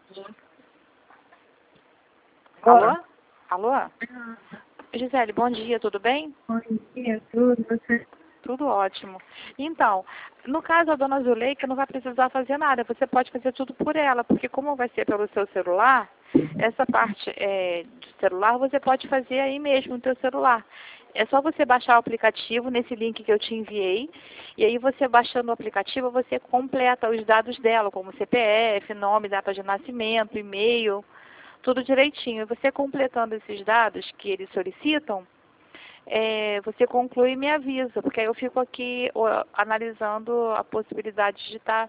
Alô? Alô? Gisele, bom dia, tudo bem? Bom dia, tudo, você? Tudo ótimo. Então, no caso da dona Zuleika, não vai precisar fazer nada, você pode fazer tudo por ela, porque como vai ser pelo seu celular, essa parte do celular você pode fazer aí mesmo no seu celular. É só você baixar o aplicativo nesse link que eu te enviei, e aí você baixando o aplicativo, você completa os dados dela, como CPF, nome, data de nascimento, e-mail, tudo direitinho. E você completando esses dados que eles solicitam, você conclui e me avisa, porque aí eu fico aqui analisando a possibilidade de estar